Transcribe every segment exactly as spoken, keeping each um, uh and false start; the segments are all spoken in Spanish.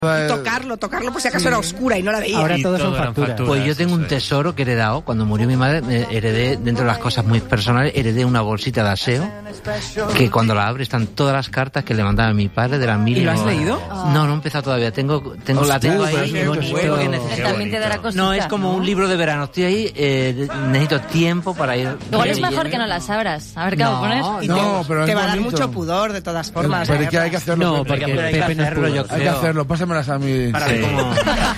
Tocarlo, tocarlo por si acaso sí. Era oscura y no la veía. Ahora todo son facturas. Pues yo tengo un tesoro que he heredado. Cuando murió mi madre, me heredé, dentro de las cosas muy personales, heredé una bolsita de aseo, que cuando la abres están todas las cartas que le mandaba a mi padre de las mil. ¿Y lo has leído? No, no he empezado todavía. Tengo, tengo la tengo ahí. Qué bonito. También te dará cosita. No, es como un libro de verano. Estoy ahí, eh, necesito tiempo para ir. Igual es mejor que no las abras. A ver qué hago con eso. No, pero te va a dar mucho pudor de todas formas. Pero que hay que hacerlo. No, porque Pepe no es pudor. Yo creo. Hay que hacerlo. Pásamelas a mí. Para sí. Como...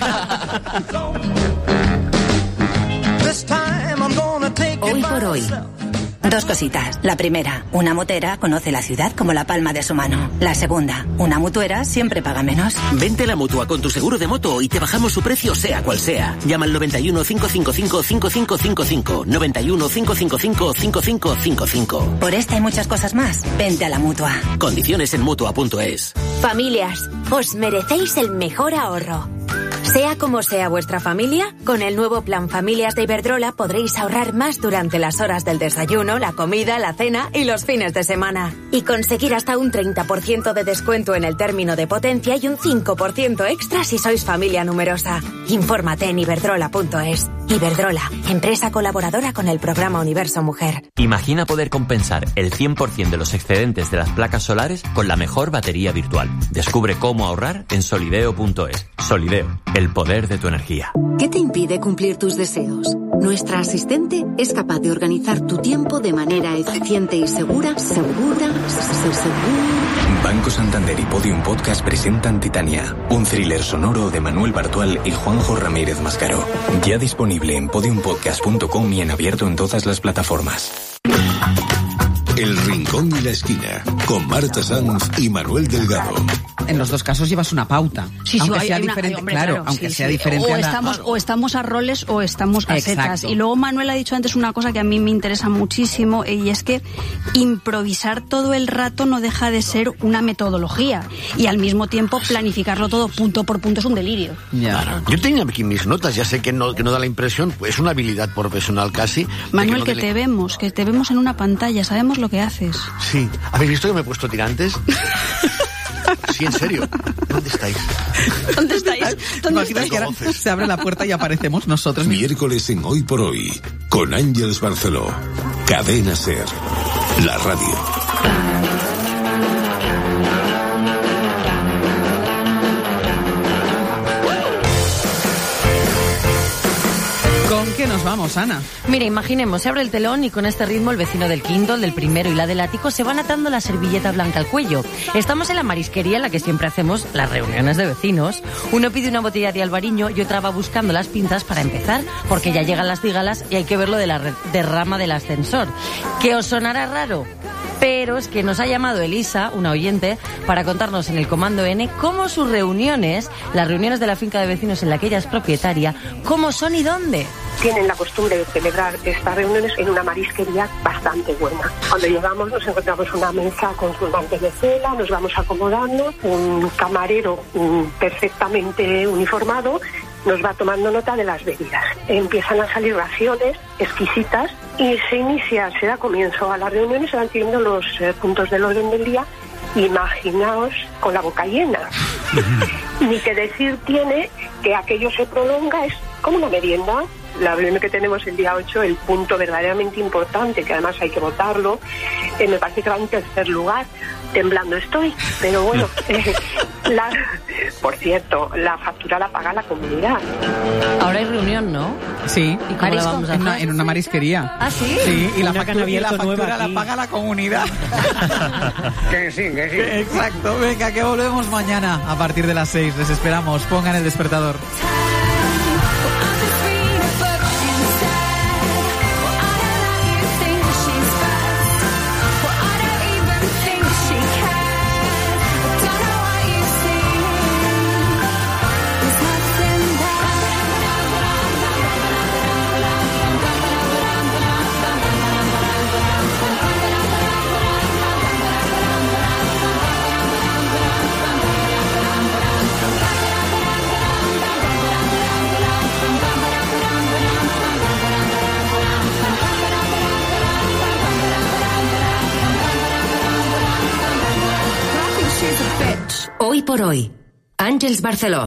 Hoy por hoy. Dos cositas. La primera, una motera conoce la ciudad como la palma de su mano. La segunda, una mutuera siempre paga menos. Vente a la Mutua con tu seguro de moto y te bajamos su precio sea cual sea. Llama al noventa y uno, cinco cinco cinco, cinco cinco cinco cinco. noventa y uno, cinco cinco cinco, cinco cinco cinco cinco. Por esta y muchas cosas más, vente a la Mutua. Condiciones en Mutua punto es. Familias, os merecéis el mejor ahorro. Sea como sea vuestra familia, con el nuevo plan Familias de Iberdrola podréis ahorrar más durante las horas del desayuno, la comida, la cena y los fines de semana. Y conseguir hasta un treinta por ciento de descuento en el término de potencia y un cinco por ciento extra si sois familia numerosa. Infórmate en iberdrola punto es. Iberdrola, empresa colaboradora con el programa Universo Mujer. Imagina poder compensar el cien por ciento de los excedentes de las placas solares con la mejor batería virtual. Descubre cómo ahorrar en solideo punto es. Solideo, el poder de tu energía. ¿Qué te impide cumplir tus deseos? Nuestra asistente es capaz de organizar tu tiempo de manera eficiente y segura, segura, segura. Banco Santander y Podium Podcast presentan Titania, un thriller sonoro de Manuel Bartual y Juanjo Ramírez Mascaró. Ya disponible en podium podcast punto com y en abierto en todas las plataformas. El Rincón y la Esquina, con Marta Sanz y Manuel Delgado. En los dos casos llevas una pauta. Sí, sí, aunque hay sea una, diferente, hay, hombre, claro, claro, aunque sí, sea sí. diferente. O a la... estamos, o estamos a roles o estamos a setas. Exacto. Y luego Manuel ha dicho antes una cosa que a mí me interesa muchísimo, y es que improvisar todo el rato no deja de ser una metodología. Y al mismo tiempo planificarlo todo punto por punto es un delirio. Ya. Claro. Yo tenía aquí mis notas, ya sé que no, que no da la impresión, pues es una habilidad profesional casi. Manuel, que, no que te le... vemos, que te vemos en una pantalla, sabemos lo que haces. Sí. ¿Habéis visto que me he puesto tirantes? Sí, en serio. ¿Dónde estáis? ¿Dónde estáis? ¿Dónde estáis? Que ahora se abre la puerta y aparecemos nosotros. Miércoles en Hoy por Hoy, con Ángeles Barceló. Cadena Ser, la radio. ¿Con qué nos vamos, Ana? Mira, imaginemos, se abre el telón y con este ritmo el vecino del quinto, el del primero y la del ático se van atando la servilleta blanca al cuello. Estamos en la marisquería en la que siempre hacemos las reuniones de vecinos. Uno pide una botella de albariño y otra va buscando las pinzas para empezar, porque ya llegan las dígalas y hay que ver lo de la derrama del ascensor. ¿Qué os sonará raro? Pero es que nos ha llamado Elisa, una oyente, para contarnos en el Comando N cómo sus reuniones, las reuniones de la finca de vecinos en la que ella es propietaria, cómo son y dónde. Tienen la costumbre de celebrar estas reuniones en una marisquería bastante buena. Cuando llegamos nos encontramos una mesa con su mantel de cela, nos vamos acomodando, un camarero perfectamente uniformado nos va tomando nota de las bebidas. Empiezan a salir raciones exquisitas y se inicia, se da comienzo a las reuniones, se van siguiendo los eh, puntos del orden del día. Imaginaos con la boca llena. Ni que decir tiene que aquello se prolonga, es como una merienda. La reunión que tenemos el día ocho, el punto verdaderamente importante, que además hay que votarlo, eh, me parece que va en tercer lugar. Temblando estoy, pero bueno, eh, la, por cierto, la factura la paga la comunidad. Ahora hay reunión, ¿no? Sí. ¿Y cómo la vamos a hacer? En una, en una marisquería. ¿Ah, sí? Sí, y la Una factura, y la, factura la aquí. paga la comunidad. Que sí, que sí. Exacto, venga, que volvemos mañana a partir de las seis. Les esperamos, pongan el despertador. Hoy por hoy. Àngels Barceló.